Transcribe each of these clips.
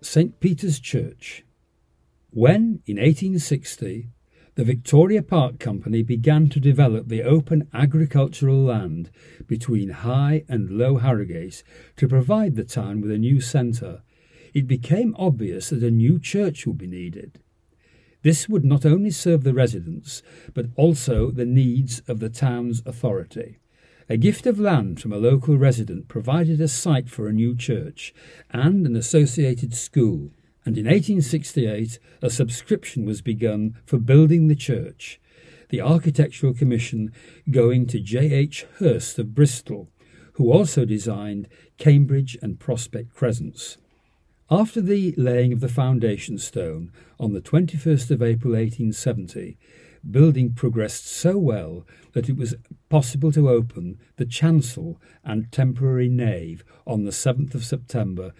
St. Peter's Church. When, in 1860, the Victoria Park Company began to develop the open agricultural land between High and Low Harrogate to provide the town with a new centre, it became obvious that a new church would be needed. This would not only serve the residents, but also the needs of the town's authority. A gift of land from a local resident provided a site for a new church and an associated school, and in 1868 a subscription was begun for building the church, the Architectural Commission going to J. H. Hurst of Bristol, who also designed Cambridge and Prospect Crescents. After the laying of the foundation stone on the 21st of April 1870, building progressed so well that it was possible to open the chancel and temporary nave on the 7th of September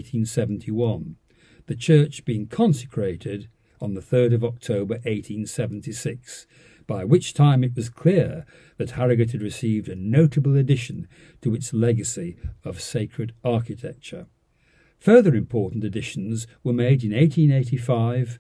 1871, the church being consecrated on the 3rd of October 1876, by which time it was clear that Harrogate had received a notable addition to its legacy of sacred architecture. Further important additions were made in 1885,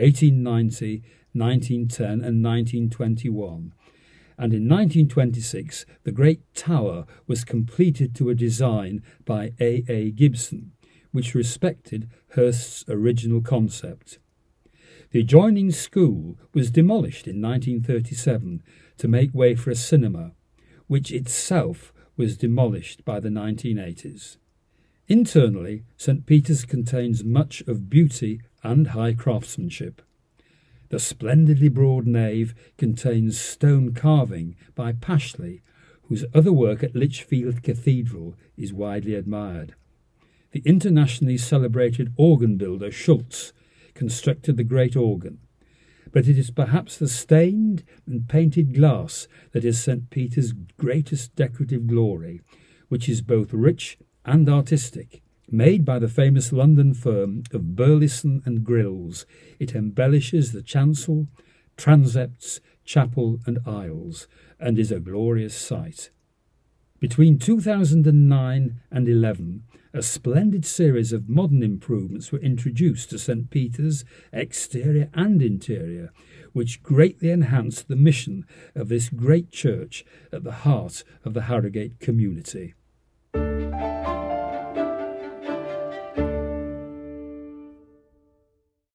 1890, 1910 and 1921, and in 1926 the Great Tower was completed to a design by A. A. Gibson, which respected Hurst's original concept. The adjoining school was demolished in 1937 to make way for a cinema, which itself was demolished by the 1980s. Internally, St. Peter's contains much of beauty and high craftsmanship. The splendidly broad nave contains stone carving by Pashley, whose other work at Lichfield Cathedral is widely admired. The internationally celebrated organ builder Schultz constructed the great organ, but it is perhaps the stained and painted glass that is St. Peter's greatest decorative glory, which is both rich and artistic. Made by the famous London firm of Burleson and Grills, it embellishes the chancel, transepts, chapel and aisles, and is a glorious sight. Between 2009 and 11, a splendid series of modern improvements were introduced to St. Peter's exterior and interior, which greatly enhanced the mission of this great church at the heart of the Harrogate community.